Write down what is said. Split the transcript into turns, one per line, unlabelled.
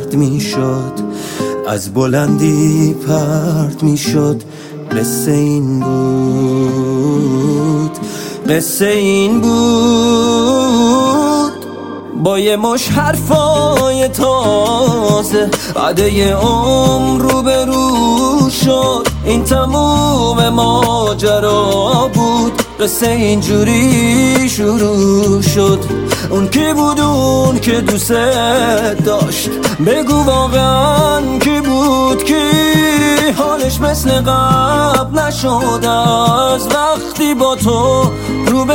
سرد میشد، از بلندی پرد میشد. قصه این بود، قصه این بود. با یه مش حرفای تازه عده عمر رو به رو شد. این تموم ماجرا بود، قصه اینجوری شروع شد. اون کی بود اون که دوست داشت؟ بگو واقعا کی بود؟ کی حالش مثل قبل نشد از وقتی با تو رو به